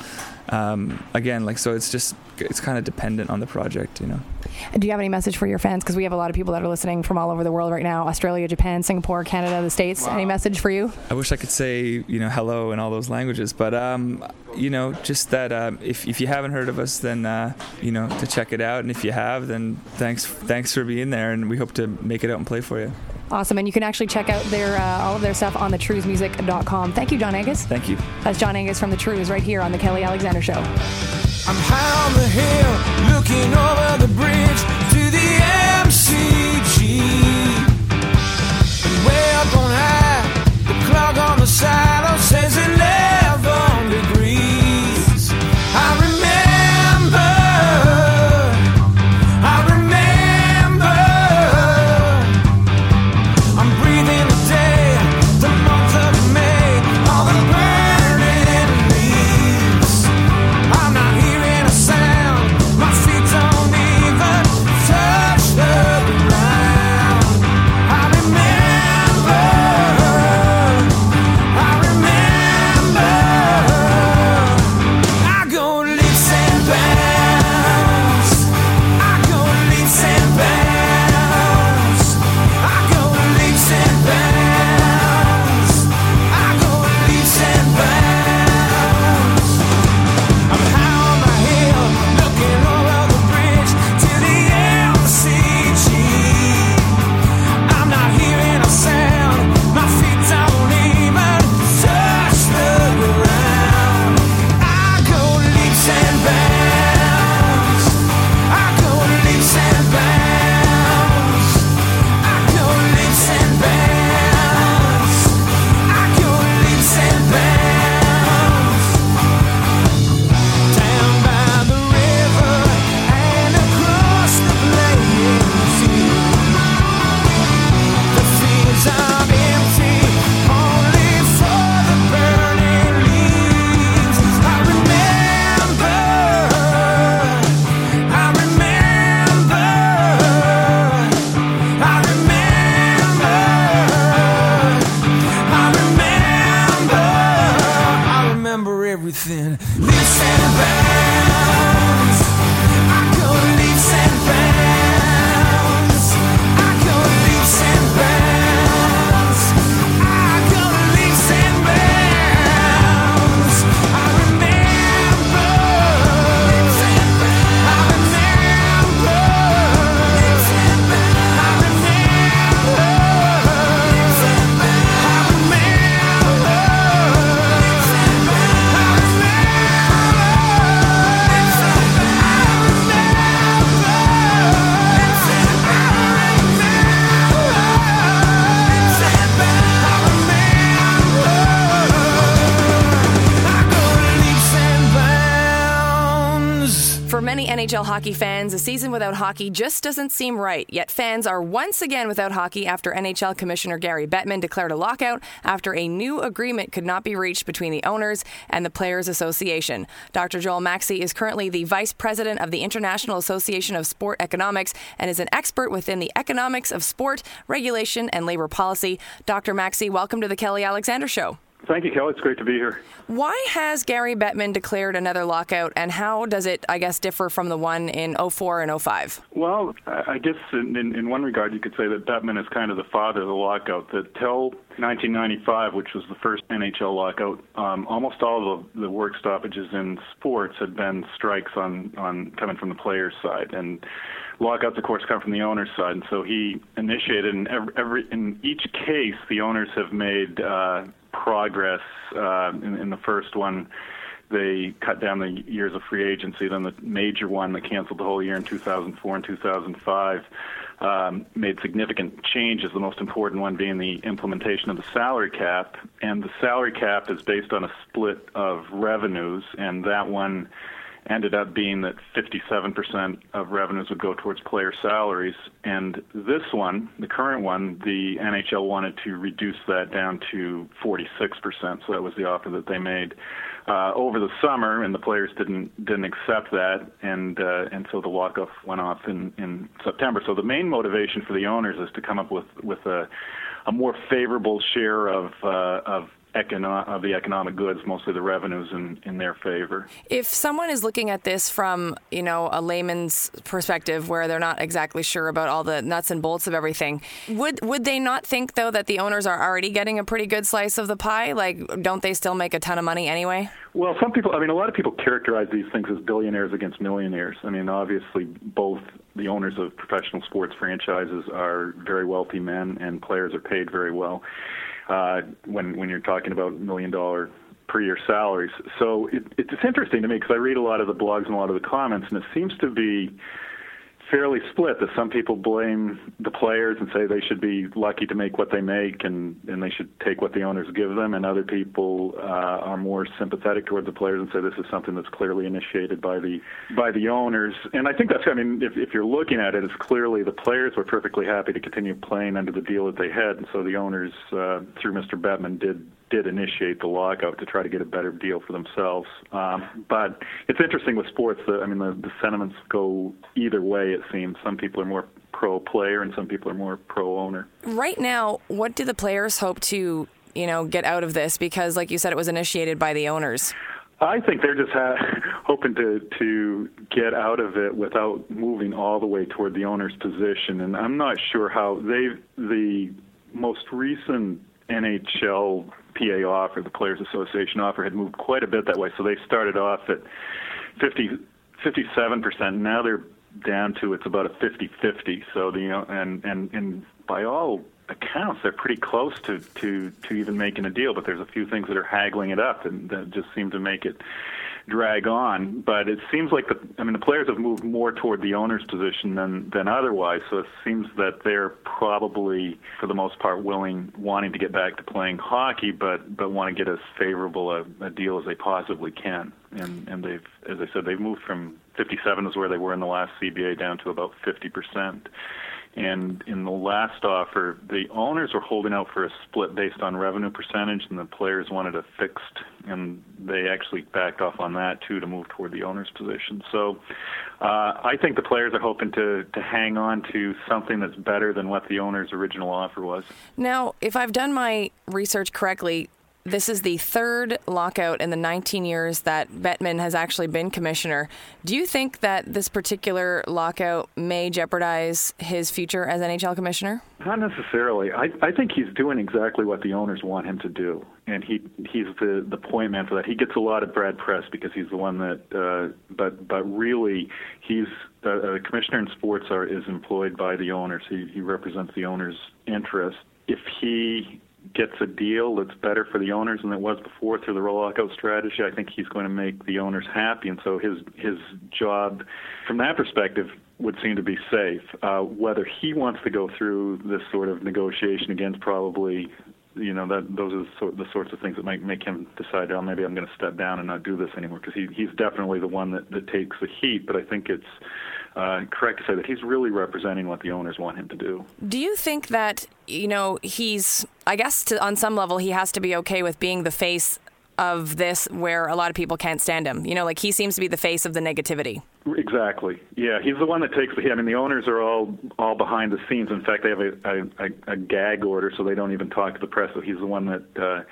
um, again, like, so it's just, it's kind of dependent on the project, you know. Do you have any message for your fans? Because we have a lot of people that are listening from all over the world right now: Australia, Japan, Singapore, Canada, the States. Wow. Any message for you? I wish I could say, you know, hello in all those languages, but um, you know, just that um, if if you haven't heard of us, then uh, you know, to check it out, and if you have, then thanks thanks for being there, and we hope to make it out and play for you. Awesome, and you can actually check out their uh, all of their stuff on the trews music dot com. Thank you, John Angus. Thank you. That's John Angus from the Trews right here on the Kelly Alexander Show. I'm high on the hill, looking over the bridge to the M C G. And way up on high, the clock on the side says eleven degrees. I remember, I remember, I'm breathing the day, the month of May, all the burning leaves. I'm not hearing a sound, my feet don't even saying leaps and bounds. I go leaps and bounds. I go leaps and bounds. I go leaps and bounds. I remember. I remember. I For many N H L hockey fans, a season without hockey just doesn't seem right. Yet fans are once again without hockey after N H L Commissioner Gary Bettman declared a lockout after a new agreement could not be reached between the owners and the Players Association. Doctor Joel Maxey is currently the Vice President of the International Association of Sport Economics and is an expert within the economics of sport, regulation, and labor policy. Doctor Maxey, welcome to the Kelly Alexander Show. Thank you, Kelly. It's great to be here. Why has Gary Bettman declared another lockout, and how does it, I guess, differ from the one in oh four and oh five? Well, I guess in, in, in one regard you could say that Bettman is kind of the father of the lockout. That till nineteen ninety-five, which was the first N H L lockout, um, almost all of the, the work stoppages in sports had been strikes on, on coming from the players' side. And lockouts, of course, come from the owner's side. And so he initiated, and every, every in each case, the owners have made uh, progress. Uh, in, in the first one, they cut down the years of free agency. Then the major one that canceled the whole year in two thousand four and two thousand five um, made significant changes, the most important one being the implementation of the salary cap. And the salary cap is based on a split of revenues, and that one ended up being that fifty-seven percent of revenues would go towards player salaries. And this one, the current one, the N H L wanted to reduce that down to forty-six percent. So that was the offer that they made uh, over the summer, and the players didn't didn't accept that, and uh, and so the lockout went off in, in September. So the main motivation for the owners is to come up with with a, a more favorable share of uh, of Econo- of the economic goods, mostly the revenues in, in their favor. If someone is looking at this from, you know, a layman's perspective where they're not exactly sure about all the nuts and bolts of everything, would would they not think, though, that the owners are already getting a pretty good slice of the pie? Like, don't they still make a ton of money anyway? Well, some people, I mean, a lot of people characterize these things as billionaires against millionaires. I mean, obviously, both the owners of professional sports franchises are very wealthy men, and players are paid very well. Uh, when when you're talking about million dollar per year salaries. So it, it's interesting to me because I read a lot of the blogs and a lot of the comments, and it seems to be fairly split, that some people blame the players and say they should be lucky to make what they make, and, and they should take what the owners give them, and other people uh, are more sympathetic towards the players and say this is something that's clearly initiated by the by the owners. And I think that's, I mean, if, if you're looking at it, it's clearly the players were perfectly happy to continue playing under the deal that they had, and so the owners, uh, through Mister Bettman, did did initiate the lockout to try to get a better deal for themselves. Um, but it's interesting with sports, that, I mean, the, the sentiments go either way, it seems. Some people are more pro-player and some people are more pro-owner. Right now, what do the players hope to, you know, get out of this? Because, like you said, it was initiated by the owners. I think they're just ha- hoping to, to get out of it without moving all the way toward the owner's position. And I'm not sure how they the most recent N H L P A offer, the Players Association offer, had moved quite a bit that way. So they started off at fifty, fifty-seven percent. Now they're down to, it's about a fifty-fifty. So the, you know, and, and, and by all accounts, they're pretty close to, to, to even making a deal, but there's a few things that are haggling it up, and that just seem to make it drag on. But it seems like the, I mean, the players have moved more toward the owner's position than, than otherwise, so it seems that they're probably, for the most part, willing, wanting to get back to playing hockey, but, but want to get as favorable a, a deal as they possibly can. And, and they've, as I said, they've moved from fifty-seven is where they were in the last C B A down to about fifty percent. And in the last offer, the owners were holding out for a split based on revenue percentage, and the players wanted a fixed, and they actually backed off on that, too, to move toward the owner's position. So uh, I think the players are hoping to, to hang on to something that's better than what the owner's original offer was. Now, if I've done my research correctly, this is the third lockout in the nineteen years that Bettman has actually been commissioner. Do you think that this particular lockout may jeopardize his future as N H L commissioner? Not necessarily. I, I think he's doing exactly what the owners want him to do, and he he's the, the point man for that. He gets a lot of bad press because he's the one that, uh, but but really, he's uh, a commissioner in sports are, is employed by the owners. He he represents the owners' interest. If he gets a deal that's better for the owners than it was before through the lockout strategy, I think he's going to make the owners happy, and so his his job, from that perspective, would seem to be safe. Uh, whether he wants to go through this sort of negotiation again, probably, you know, that those are the, sort, the sorts of things that might make him decide, oh, maybe I'm going to step down and not do this anymore, because he, he's definitely the one that, that takes the heat, but I think it's uh, correct to say that he's really representing what the owners want him to do. Do you think that, you know, he's, I guess to, on some level he has to be okay with being the face of this where a lot of people can't stand him? You know, like he seems to be the face of the negativity. Exactly. Yeah, he's the one that takes the hit. I mean, the owners are all all behind the scenes. In fact, they have a, a, a gag order, so they don't even talk to the press. So he's the one that uh,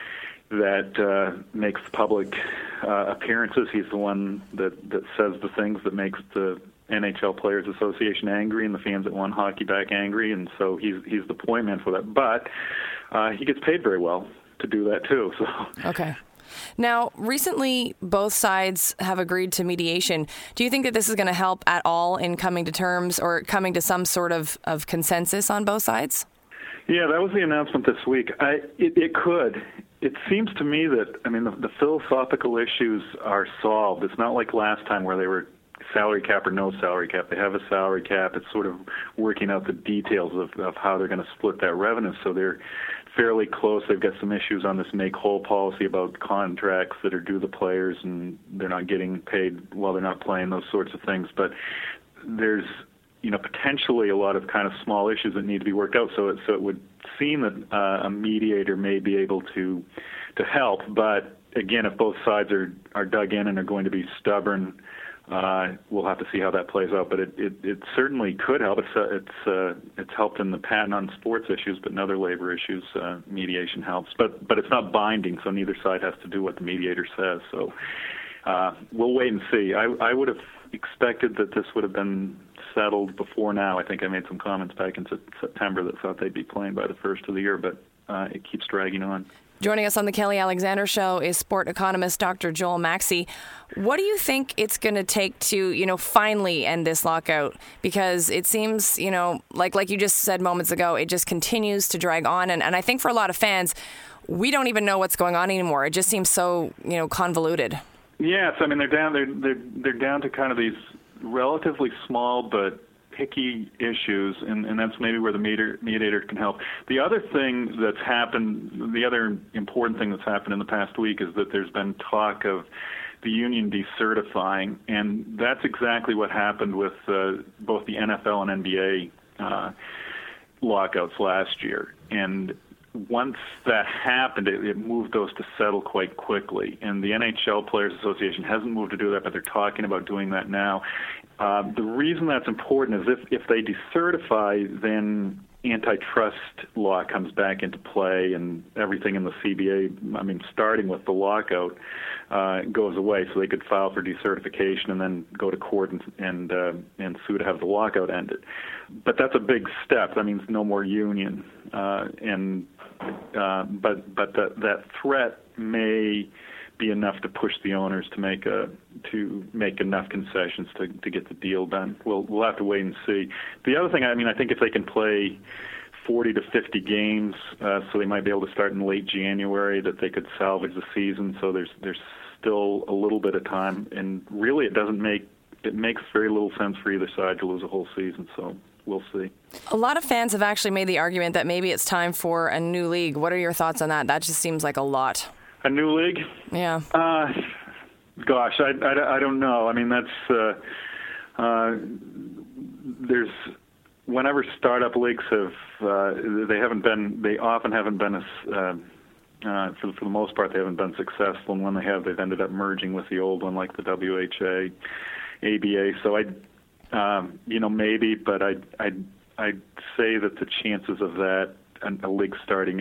that uh, makes public uh, appearances. He's the one that, that says the things that makes the N H L Players Association angry and the fans that want hockey back angry. And so he's he's the point man for that. But uh, he gets paid very well to do that too. So okay. Now, recently, both sides have agreed to mediation. Do you think that this is going to help at all in coming to terms or coming to some sort of, of consensus on both sides? Yeah, that was the announcement this week. I, it, it could. It seems to me that, I mean, the, the philosophical issues are solved. It's not like last time where they were salary cap or no salary cap. They have a salary cap. It's sort of working out the details of, of how they're going to split that revenue. So they're fairly close. They've got some issues on this make whole policy about contracts that are due the players and they're not getting paid while they're not playing, those sorts of things. But there's, you know, potentially a lot of kind of small issues that need to be worked out. So it, so it would seem that uh, a mediator may be able to to help. But again, if both sides are, are dug in and are going to be stubborn, Uh, we'll have to see how that plays out, but it, it, it certainly could help. It's uh, it's uh, it's helped in the past on sports issues, but in other labor issues, uh, mediation helps. But but it's not binding, so neither side has to do what the mediator says. So uh, we'll wait and see. I, I would have expected that this would have been settled before now. I think I made some comments back in September that thought they'd be playing by the first of the year, but uh, it keeps dragging on. Joining us on the Kelly Alexander Show is sport economist Doctor Joel Maxey. What do you think it's going to take to, you know, finally end this lockout? Because it seems, you know, like like you just said moments ago, it just continues to drag on. And, and I think for a lot of fans, we don't even know what's going on anymore. It just seems so, you know, convoluted. Yes, I mean, they're down, they're, they're, they're down to kind of these relatively small but picky issues, and, and that's maybe where the mediator, mediator can help. The other thing that's happened, the other important thing that's happened in the past week is that there's been talk of the union decertifying, and that's exactly what happened with uh, both the N F L and N B A uh, lockouts last year. And once that happened, it, it moved those to settle quite quickly. And the N H L Players Association hasn't moved to do that, but they're talking about doing that now. Uh, the reason that's important is if, if they decertify, then antitrust law comes back into play and everything in the C B A, I mean, starting with the lockout, uh, goes away. So they could file for decertification and then go to court and and, uh, and sue to have the lockout ended. But that's a big step. That means no more union. Uh, and uh, but but that that threat may be enough to push the owners to make a to make enough concessions to to get the deal done. We'll we'll have to wait and see. The other thing, I mean, I think if they can play forty to fifty games, uh, so they might be able to start in late January, that they could salvage the season. So there's there's still a little bit of time, and really it doesn't make it makes very little sense for either side to lose a whole season. So we'll see. A lot of fans have actually made the argument that maybe it's time for a new league. What are your thoughts on that? That just seems like a lot. A new league? Yeah. Uh, gosh, I, I, I don't know. I mean, that's uh, uh, there's whenever startup leagues have uh, they haven't been they often haven't been as uh, uh, for for the most part they haven't been successful, and when they have, they've ended up merging with the old one, like the W H A, A B A. So I, um, you know, maybe, but I I I'd say that the chances of that a league starting up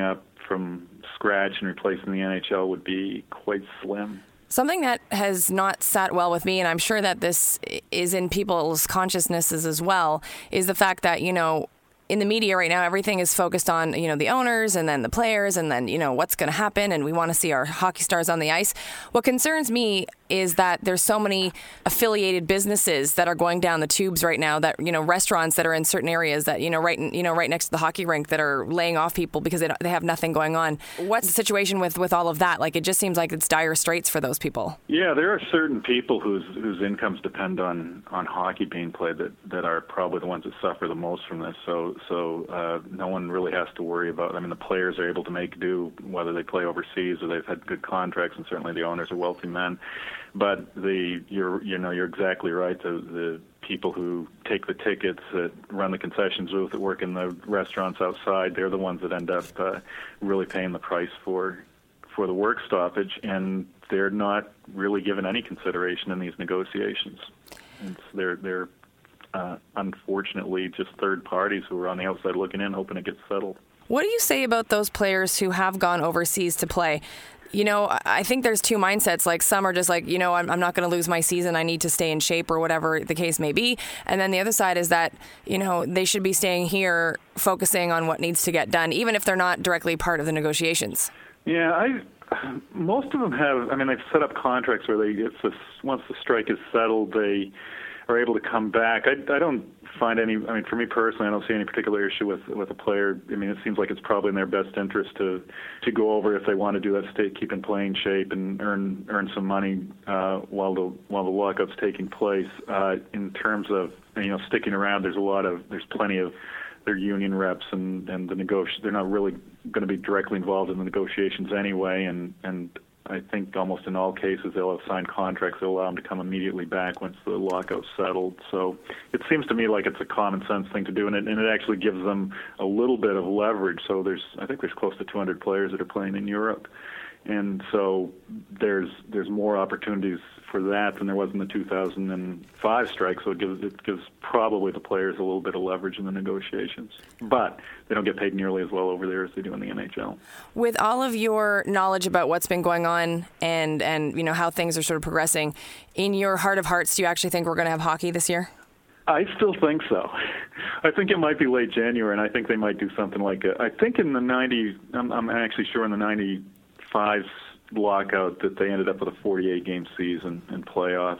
from scratch and replacing the N H L would be quite slim. Something that has not sat well with me, and I'm sure that this is in people's consciousnesses as well, is the fact that, you know, in the media right now, everything is focused on, you know, the owners and then the players and then, you know, what's going to happen. And we want to see our hockey stars on the ice. What concerns me is that there's so many affiliated businesses that are going down the tubes right now, that, you know, restaurants that are in certain areas that, you know, right, you know, right next to the hockey rink that are laying off people because they, they have nothing going on. What's the situation with, with all of that? Like, it just seems like it's dire straits for those people. Yeah, there are certain people whose whose incomes depend on, on hockey being played that, that are probably the ones that suffer the most from this. So so uh, no one really has to worry about. I mean, the players are able to make do whether they play overseas or they've had good contracts, and certainly the owners are wealthy men. But the you're you know you're exactly right. The the people who take the tickets, that run the concessions booth, that work in the restaurants outside, they're the ones that end up uh, really paying the price for for the work stoppage, and they're not really given any consideration in these negotiations. It's, they're they're uh, unfortunately just third parties who are on the outside looking in, hoping it gets settled. What do you say about those players who have gone overseas to play? You know, I think there's two mindsets. Like, some are just like, you know, I'm, I'm not going to lose my season. I need to stay in shape, or whatever the case may be. And then the other side is that, you know, they should be staying here, focusing on what needs to get done, even if they're not directly part of the negotiations. Yeah, I most of them have. I mean, they've set up contracts where they, it's this, once the strike is settled, they are able to come back. I, I don't find any. I mean, for me personally, I don't see any particular issue with with a player. I mean, it seems like it's probably in their best interest to to go over, if they want to do that, stay, keep in playing shape and earn earn some money uh, while the while the lockout's taking place. Uh, in terms of, you know, sticking around, there's a lot of there's plenty of their union reps and and the negoti- They're not really going to be directly involved in the negotiations anyway, and and. I think almost in all cases they'll have signed contracts that allow them to come immediately back once the lockout's settled. So it seems to me like it's a common sense thing to do, and it, and it actually gives them a little bit of leverage. So there's, I think there's close to two hundred players that are playing in Europe, and so there's there's more opportunities for that than there was in the two thousand five strike. So it gives it gives probably the players a little bit of leverage in the negotiations, but they don't get paid nearly as well over there as they do in the N H L. With all of your knowledge about what's been going on and and you know how things are sort of progressing, in your heart of hearts, do you actually think we're going to have hockey this year? I still think so. I think it might be late January, and I think they might do something like it. I think in the ninety, I'm, I'm actually sure in the ninety-five lockout that they ended up with a forty-eight game season and playoffs,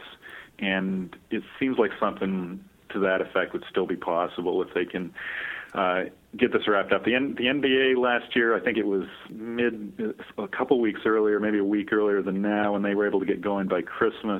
and it seems like something to that effect would still be possible if they can uh, get this wrapped up. The, N- the N B A last year, I think it was mid, a couple weeks earlier, maybe a week earlier than now, and they were able to get going by Christmas.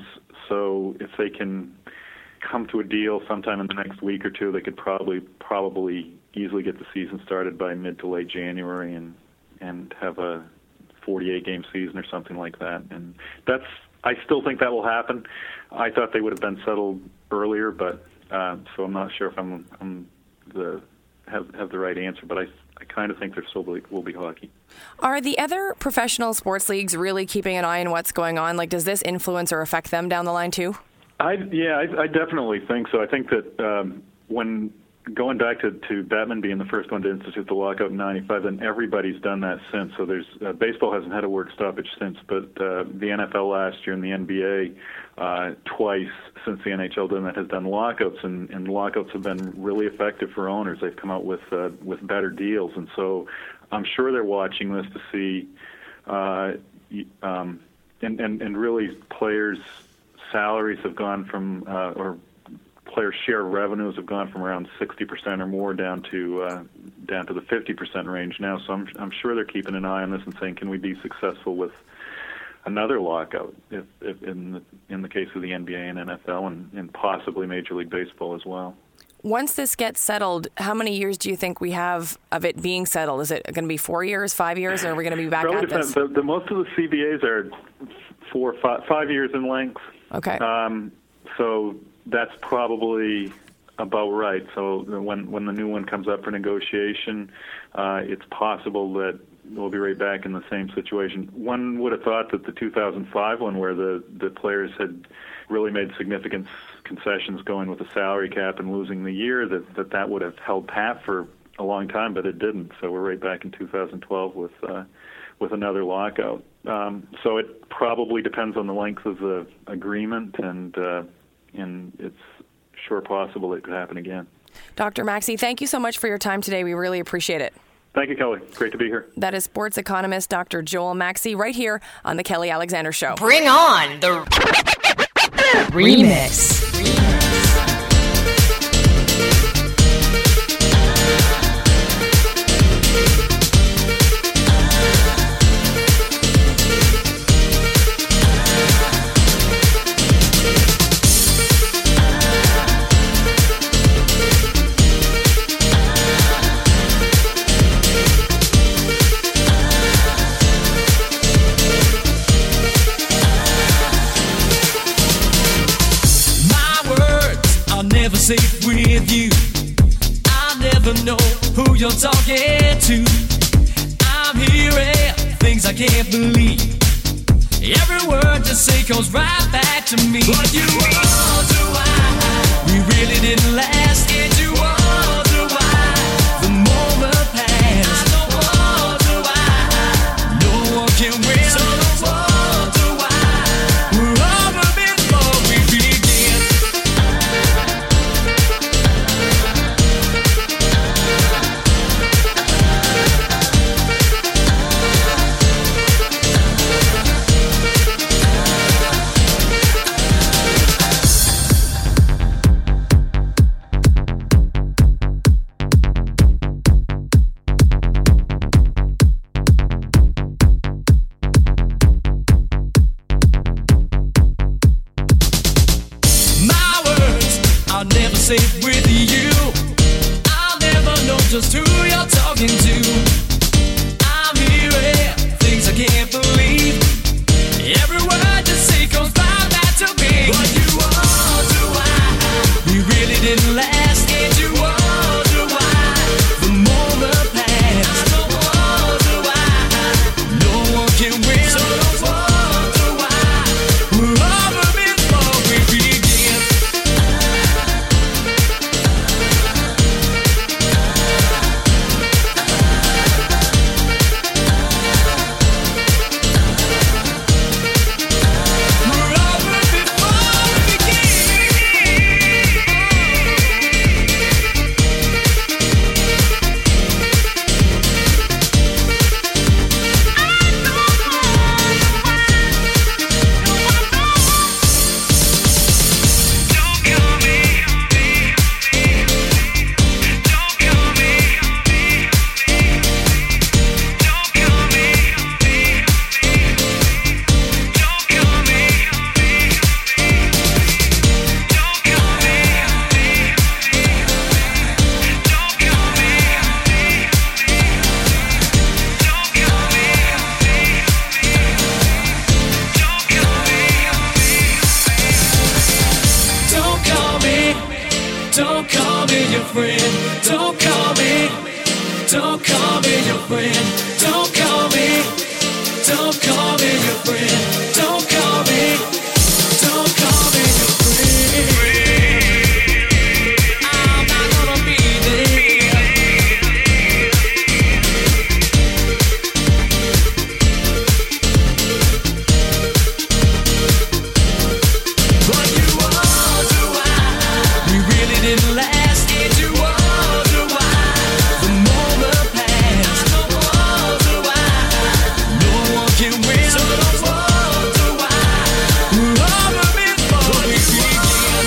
So if they can come to a deal sometime in the next week or two, they could probably probably easily get the season started by mid to late January and and have a forty-eight game season or something like that. And that's, I still think that will happen. I thought they would have been settled earlier, but uh, so I'm not sure if I'm, I'm the have have the right answer, but I I kind of think there still will be, will be hockey. Are the other professional sports leagues really keeping an eye on what's going on? Like, does this influence or affect them down the line too? I yeah, I, I definitely think so. I think that um, when going back to, to Bettman being the first one to institute the lockout in ninety-five, then everybody's done that since. So there's uh, baseball hasn't had a work stoppage since, but uh, the N F L last year and the N B A uh, twice since the N H L done that has done lockouts, and, and lockouts have been really effective for owners. They've come out with uh, with better deals, and so I'm sure they're watching this to see, uh, um, and, and and really players' salaries have gone from uh, or player share revenues have gone from around sixty percent or more down to uh, down to the fifty percent range now. So I'm I'm sure they're keeping an eye on this and saying, can we be successful with another lockout if, if in the in the case of the N B A and N F L and, and possibly Major League Baseball as well. Once this gets settled, how many years do you think we have of it being settled? Is it going to be four years, five years, or are we going to be back Probably at this? The, the most of the C B As are four, five, five years in length. Okay. Um, so that's probably about right. So when when the new one comes up for negotiation, uh, it's possible that we'll be right back in the same situation. One would have thought that the two thousand five one, where the, the players had really made significant concessions going with the salary cap and losing the year, that that, that would have held pat for a long time, but it didn't. So we're right back in two thousand twelve with uh, with another lockout. Um, so it probably depends on the length of the agreement, and uh, and it's sure possible it could happen again. Doctor Maxey, thank you so much for your time today. We really appreciate it. Thank you, Kelly. Great to be here. That is sports economist Doctor Joel Maxey right here on The Kelly Alexander Show. Bring on the remix. Safe with you. I never know who you're talking to. I'm hearing things I can't believe. Every word you say goes right back to me. But you wonder why we really didn't last, and you wonder why the moment passed. I don't wonder why no one can win. So don't wonder why we're over before we begin. Safe with you. I'll never know just who you're talking to. I'm hearing things I can't believe. Every word you say goes right back to me. But you wonder why we really didn't last, and you wonder why the moment passed. I don't wonder why no one can win. So don't wonder why we're over before we begin. Don't call me your friend. Don't call me. Don't call me your friend. Don't call me. Don't call me your friend. Don't call me. Don't call me your friend. I'm not gonna be there. But you wonder why we really didn't last, and you wonder why the moment passed. I don't wonder why no one can win. So don't wonder why we're over before we begin.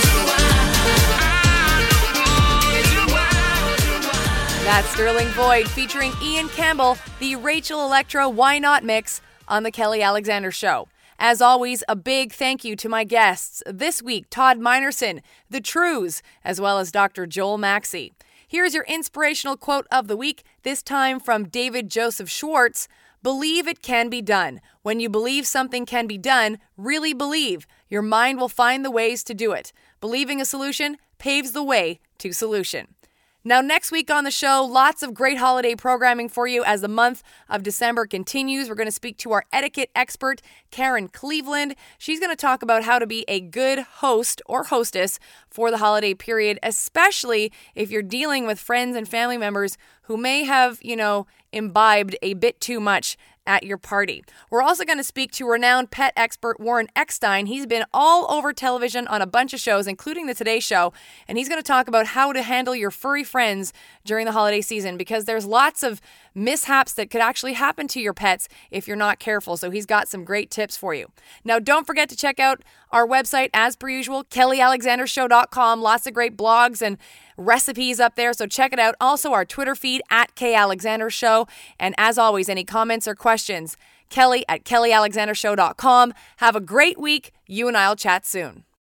That's Sterling Void featuring Ian Campbell, the Rachel Electra Why Not mix on The Kelly Alexander Show. As always, a big thank you to my guests. This week, Todd Minerson, The Trues, as well as Doctor Joel Maxey. Here's your inspirational quote of the week, this time from David Joseph Schwartz. Believe it can be done. When you believe something can be done, really believe. Your mind will find the ways to do it. Believing a solution paves the way to solution. Now, next week on the show, lots of great holiday programming for you as the month of December continues. We're going to speak to our etiquette expert, Karen Cleveland. She's going to talk about how to be a good host or hostess for the holiday period, especially if you're dealing with friends and family members who may have, you know, imbibed a bit too much at your party. We're also going to speak to renowned pet expert Warren Eckstein. He's been all over television on a bunch of shows, including the Today Show, and he's going to talk about how to handle your furry friends during the holiday season, because there's lots of mishaps that could actually happen to your pets if you're not careful. So he's got some great tips for you. Now, don't forget to check out our website, as per usual, kelly alexander show dot com. Lots of great blogs and recipes up there, so check it out. Also, our Twitter feed, at K Alexander Show. And as always, any comments or questions, Kelly at kelly alexander show dot com. Have a great week. You and I'll chat soon.